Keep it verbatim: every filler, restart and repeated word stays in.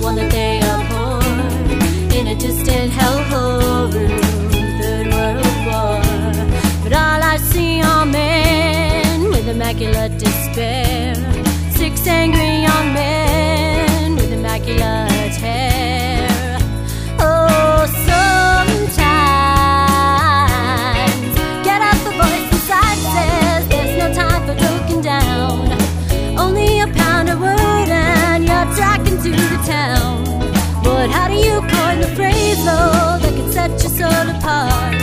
one that they abhor in a distant hellhole room, third world war. But all I see are men with immaculate despair, six angry young men with immaculate hair. Oh, sometimes get up, the voice inside says there's no time for looking down. Only a pound of wood and you're tracking to the town. But how do you coin the phrase, though, that can set your soul apart?